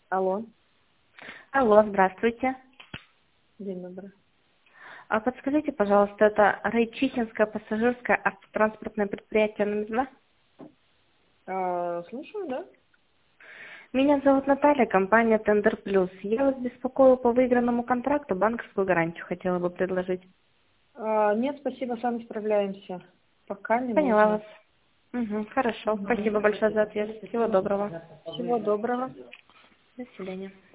Алло, Алло, здравствуйте. день добрый. А подскажите, пожалуйста, это Райчихинское пассажирское автотранспортное предприятие номер 2? Слушаю, да? Меня зовут Наталья, компания Тендер Плюс. Я вас беспокою по выигранному контракту, банковскую гарантию хотела бы предложить. Нет, спасибо, сами справляемся. Пока не Поняла нужно. вас. Угу, хорошо. Мгм. Спасибо большое за ответ. Всего доброго. Всего доброго. До свидания.